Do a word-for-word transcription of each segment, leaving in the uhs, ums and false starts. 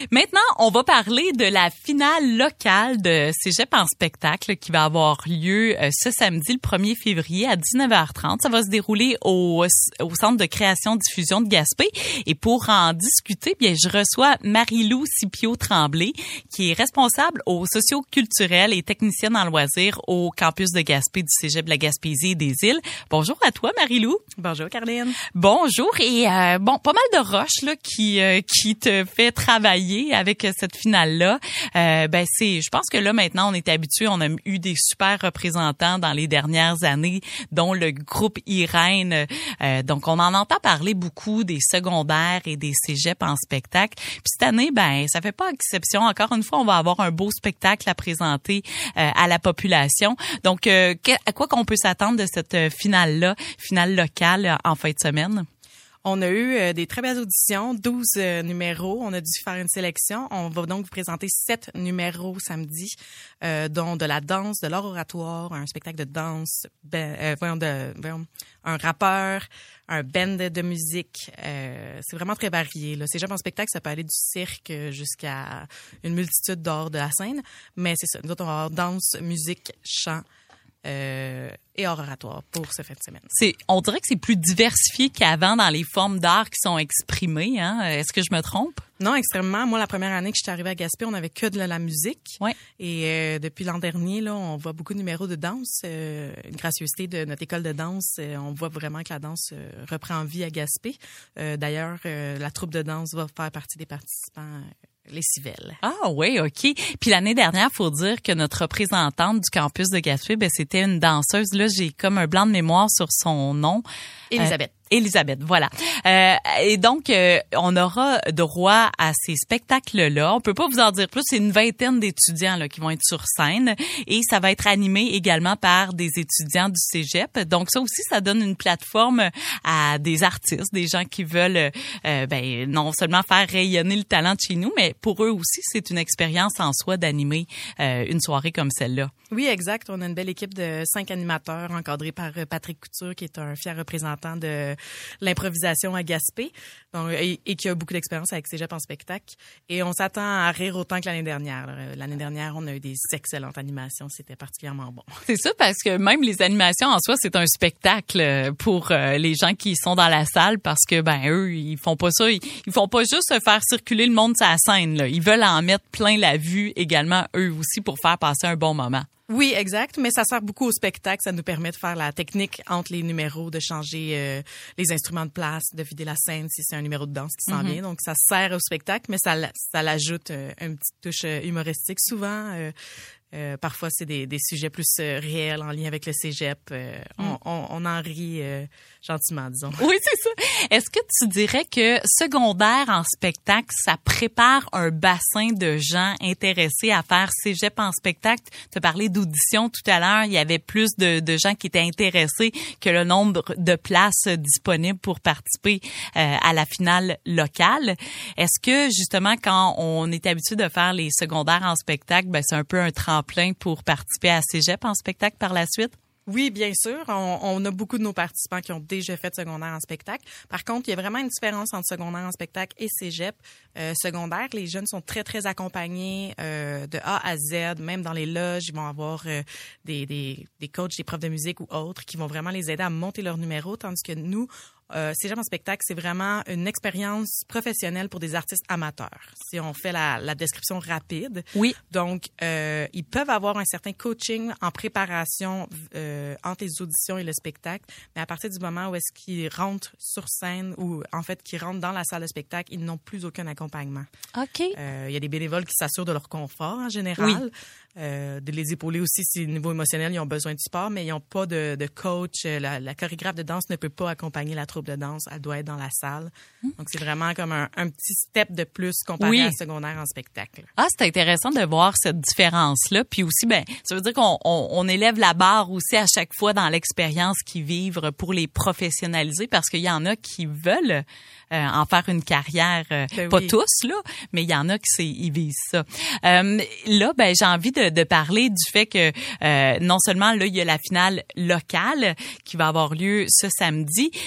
Maintenant, on va parler de la finale locale de Cégep en spectacle qui va avoir lieu euh, ce samedi, le premier février à dix-neuf heures trente. Ça va se dérouler au, au Centre de création-diffusion de Gaspé. Et pour en discuter, bien, je reçois Marie-Lou Scipio-Tremblay, qui est responsable au socio-culturel et technicienne en loisirs au campus de Gaspé du Cégep de la Gaspésie et des Îles. Bonjour à toi, Marie-Lou. Bonjour, Caroline. Bonjour. Et euh, bon, pas mal de roches là qui euh, qui te fait travailler avec cette finale-là. Euh, ben c'est, je pense que là maintenant on est habitué, on a eu des super représentants dans les dernières années, dont le groupe Irène. Euh, donc on en entend parler beaucoup des secondaires et des cégeps en spectacle. Puis cette année, ben ça fait pas exception. Encore une fois, on va avoir un beau spectacle à présenter euh, à la population. Donc euh, à quoi qu'on peut s'attendre de cette finale-là, finale locale en fin de semaine? On a eu euh, des très belles auditions, douze euh, numéros. On a dû faire une sélection. On va donc vous présenter sept numéros samedi, euh, dont de la danse, de l'art oratoire, un spectacle de danse, ben, euh, voyons, de, voyons, un rappeur, un band de musique. Euh, c'est vraiment très varié. Là. C'est jamais un spectacle, ça peut aller du cirque jusqu'à une multitude d'arts de la scène. Mais c'est ça. Nous autres, on va avoir danse, musique, chant. Euh, et art oratoire pour ce fin de semaine. C'est, on dirait que c'est plus diversifié qu'avant dans les formes d'art qui sont exprimées. Hein? Est-ce que je me trompe? Non, extrêmement. Moi, la première année que je suis arrivée à Gaspé, on avait que de la, la musique. Ouais. Et euh, depuis l'an dernier, là, on voit beaucoup de numéros de danse. Euh, une gracieuseté de notre école de danse. Euh, on voit vraiment que la danse euh, reprend vie à Gaspé. Euh, d'ailleurs, euh, la troupe de danse va faire partie des participants. Euh, Les Civelles. Ah oui, OK. Puis l'année dernière, faut dire que notre représentante du campus de Gaspé, ben c'était une danseuse. Là, j'ai comme un blanc de mémoire sur son nom. Élisabeth. Euh, Élisabeth, voilà. Euh, et donc, euh, on aura droit à ces spectacles-là. On peut pas vous en dire plus. C'est une vingtaine d'étudiants là qui vont être sur scène. Et ça va être animé également par des étudiants du cégep. Donc, ça aussi, ça donne une plateforme à des artistes, des gens qui veulent euh, ben non seulement faire rayonner le talent de chez nous, mais pour eux aussi, c'est une expérience en soi d'animer euh, une soirée comme celle-là. Oui, exact. On a une belle équipe de cinq animateurs encadrés par Patrick Couture, qui est un fier représentant de l'improvisation à Gaspé, donc, et, et qui a beaucoup d'expérience avec Cégep en spectacle. Et on s'attend à rire autant que l'année dernière. L'année dernière, on a eu des excellentes animations. C'était particulièrement bon. C'est ça, parce que même les animations en soi, c'est un spectacle pour euh, les gens qui sont dans la salle, parce que ben eux, ils font pas ça. Ils, ils font pas juste faire circuler le monde sur la scène. Là. Ils veulent en mettre plein la vue également, eux aussi, pour faire passer un bon moment. Oui, exact, mais ça sert beaucoup au spectacle. Ça nous permet de faire la technique entre les numéros, de changer euh, les instruments de place, de vider la scène si c'est un numéro de danse qui s'en Mm-hmm. vient. Donc, ça sert au spectacle, mais ça, ça l'ajoute euh, une petite touche euh, humoristique souvent. Euh, Euh, parfois, c'est des, des sujets plus euh, réels en lien avec le cégep. Euh, mm. on, on, on en rit euh, gentiment, disons. Oui, c'est ça. Est-ce que tu dirais que secondaire en spectacle, ça prépare un bassin de gens intéressés à faire cégep en spectacle? Tu as parlé d'audition tout à l'heure. Il y avait plus de, de gens qui étaient intéressés que le nombre de places disponibles pour participer euh, à la finale locale. Est-ce que, justement, quand on est habitué de faire les secondaires en spectacle, ben, c'est un peu un tremplin pour participer à Cégep en spectacle par la suite? Oui, bien sûr. On, on a beaucoup de nos participants qui ont déjà fait secondaire en spectacle. Par contre, il y a vraiment une différence entre secondaire en spectacle et cégep. Euh, secondaire, les jeunes sont très, très accompagnés euh, de A à Z. Même dans les loges, ils vont avoir euh, des, des, des coachs, des profs de musique ou autres qui vont vraiment les aider à monter leur numéro, tandis que nous, Euh, Cégep en spectacle, c'est vraiment une expérience professionnelle pour des artistes amateurs. Si on fait la, la description rapide. Oui. Donc, euh, ils peuvent avoir un certain coaching en préparation euh, entre les auditions et le spectacle, mais à partir du moment où est-ce qu'ils rentrent sur scène ou en fait qu'ils rentrent dans la salle de spectacle, ils n'ont plus aucun accompagnement. OK. Euh, il y a des bénévoles qui s'assurent de leur confort en général. Oui. Euh, de les épauler aussi si au niveau émotionnel, ils ont besoin du sport, mais ils n'ont pas de, de coach. La, la chorégraphe de danse ne peut pas accompagner la troupe de danse. Elle doit être dans la salle. Mmh. Donc, c'est vraiment comme un, un petit step de plus comparé oui. à secondaire en spectacle. Ah, c'est intéressant de voir cette différence-là. Puis aussi, ben, ça veut dire qu'on on, on élève la barre aussi à chaque fois dans l'expérience qu'ils vivent pour les professionnaliser, parce qu'il y en a qui veulent euh, en faire une carrière. Euh, ben pas oui. tous, là, mais il y en a qui c'est, ils visent ça. Euh, là, ben, j'ai envie de, de parler du fait que euh, non seulement là, il y a la finale locale qui va avoir lieu ce samedi, mais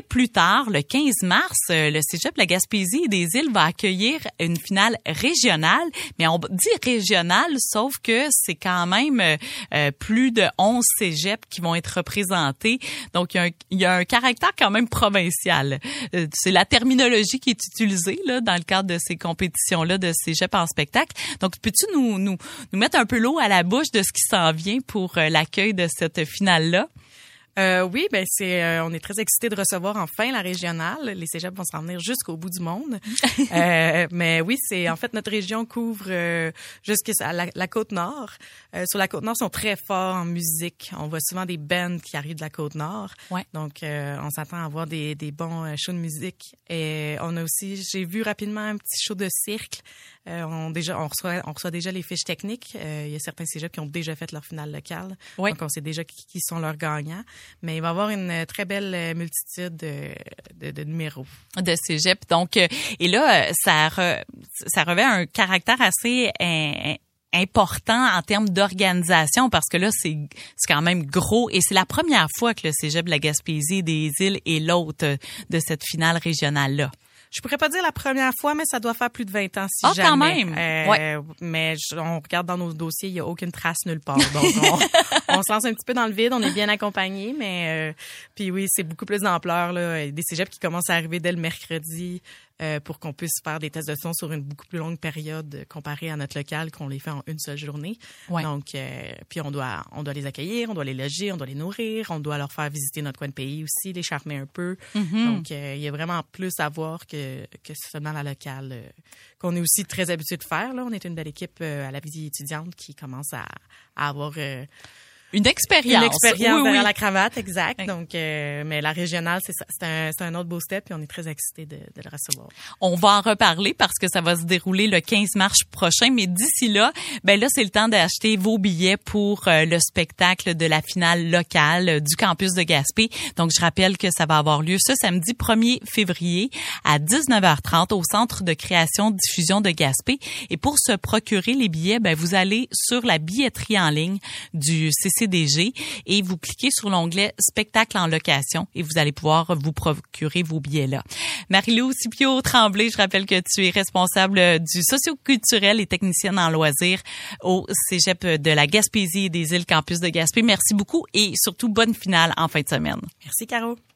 plus tard, le quinze mars, le Cégep de la Gaspésie et des Îles va accueillir une finale régionale. Mais on dit régionale, sauf que c'est quand même euh, plus de onze cégeps qui vont être représentés. Donc, il y a un, il y a un caractère quand même provincial. Euh, c'est la terminologie qui est utilisée là dans le cadre de ces compétitions-là de cégep en spectacle. Donc, peux-tu nous, nous, nous mettre un peu l'eau à la bouche de ce qui s'en vient pour euh, l'accueil de cette finale-là? Euh, oui, ben c'est, euh, on est très excités de recevoir enfin la régionale. Les cégeps vont s'en venir jusqu'au bout du monde. euh, mais oui, c'est en fait notre région couvre euh, jusqu'à la, la côte nord. Euh, sur la côte nord, ils sont très forts en musique. On voit souvent des bands qui arrivent de la côte nord. Ouais. Donc, euh, on s'attend à voir des, des bons shows de musique. Et on a aussi, j'ai vu rapidement un petit show de cirque. Euh, on déjà, on reçoit, on reçoit déjà les fiches techniques. Euh, il y a certains cégeps qui ont déjà fait leur finale locale. Ouais. Donc, on sait déjà qui, qui sont leurs gagnants. Mais il va y avoir une très belle multitude de, de, de numéros. De cégep. Donc, et là, ça, re, ça revêt un caractère assez in, important en termes d'organisation parce que là, c'est, c'est quand même gros et c'est la première fois que le Cégep de la Gaspésie et des Îles est l'hôte de cette finale régionale-là. Je pourrais pas dire la première fois, mais ça doit faire plus de vingt ans si ah, jamais. quand même. Euh, ouais. Mais je, on regarde dans nos dossiers, il y a aucune trace nulle part. Donc on, on se lance un petit peu dans le vide, on est bien accompagnés, mais euh, puis oui, c'est beaucoup plus d'ampleur là. Des cégeps qui commencent à arriver dès le mercredi euh, pour qu'on puisse faire des tests de son sur une beaucoup plus longue période comparée à notre local qu'on les fait en une seule journée. Ouais. Donc euh, puis on doit on doit les accueillir, on doit les loger, on doit les nourrir, on doit leur faire visiter notre coin de pays aussi, les charmer un peu. Mm-hmm. Donc euh, il y a vraiment plus à voir que que seulement la locale, euh, qu'on est aussi très habitué de faire. Là. On est une belle équipe euh, à la vie étudiante qui commence à, à avoir... Euh, Une expérience. Une expérience oui, derrière oui. la cravate, exact. Oui. Donc, euh, mais la régionale, c'est, c'est, un, c'est un autre beau step, puis on est très excités de, de le recevoir. On va en reparler parce que ça va se dérouler le quinze mars prochain, mais d'ici là, ben là, c'est le temps d'acheter vos billets pour euh, le spectacle de la finale locale euh, du campus de Gaspé. Donc, je rappelle que ça va avoir lieu ce samedi premier février à dix-neuf heures trente au Centre de création diffusion de Gaspé. Et pour se procurer les billets, ben vous allez sur la billetterie en ligne du C C D G et vous cliquez sur l'onglet spectacle en location et vous allez pouvoir vous procurer vos billets là. Marie-Lou Scipio-Tremblay, je rappelle que tu es responsable du socio-culturel et technicienne en loisirs au Cégep de la Gaspésie et des Îles Campus de Gaspé. Merci beaucoup et surtout bonne finale en fin de semaine. Merci Caro.